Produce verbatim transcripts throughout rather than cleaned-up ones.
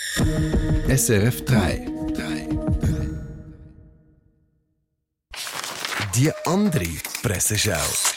S R F drei. Die andere Presseschau.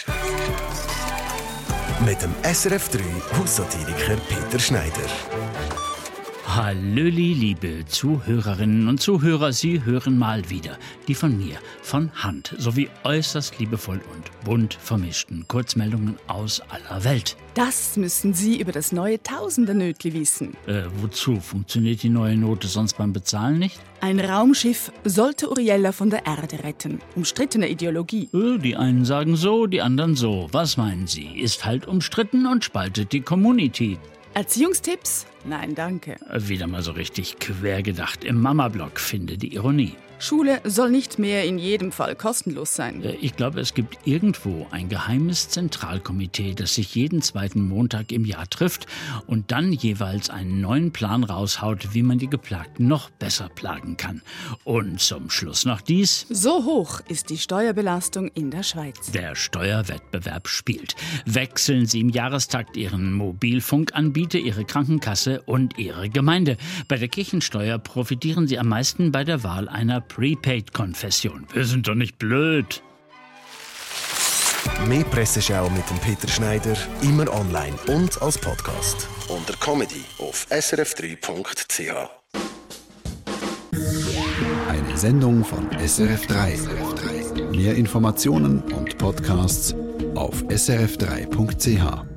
Mit dem S R F drei Haussatiriker Peter Schneider. Hallöli, liebe Zuhörerinnen und Zuhörer, Sie hören mal wieder die von mir, von Hand, sowie äußerst liebevoll und bunt vermischten Kurzmeldungen aus aller Welt. Das müssen Sie über das neue Tausender-Nötli wissen. Äh, wozu? Funktioniert die neue Note sonst beim Bezahlen nicht? Ein Raumschiff sollte Uriella von der Erde retten. Umstrittene Ideologie. Äh, die einen sagen so, die anderen so. Was meinen Sie? Ist halt umstritten und spaltet die Community. Erziehungstipps? Nein, danke. Wieder mal so richtig quer gedacht. Im Mama-Blog finde die Ironie. Schule soll nicht mehr in jedem Fall kostenlos sein. Ich glaube, es gibt irgendwo ein geheimes Zentralkomitee, das sich jeden zweiten Montag im Jahr trifft und dann jeweils einen neuen Plan raushaut, wie man die Geplagten noch besser plagen kann. Und zum Schluss noch dies. So hoch ist die Steuerbelastung in der Schweiz. Der Steuerwettbewerb spielt. Wechseln Sie im Jahrestakt Ihren Mobilfunkanbieter, Ihre Krankenkasse und Ihre Gemeinde. Bei der Kirchensteuer profitieren Sie am meisten bei der Wahl einer Prepaid-Konfession. Wir sind doch nicht blöd. Mehr Presseschau mit dem Peter Schneider, immer online und als Podcast. Unter Comedy auf s r f drei punkt c h. Eine Sendung von S R F drei. Mehr Informationen und Podcasts auf s r f drei punkt c h.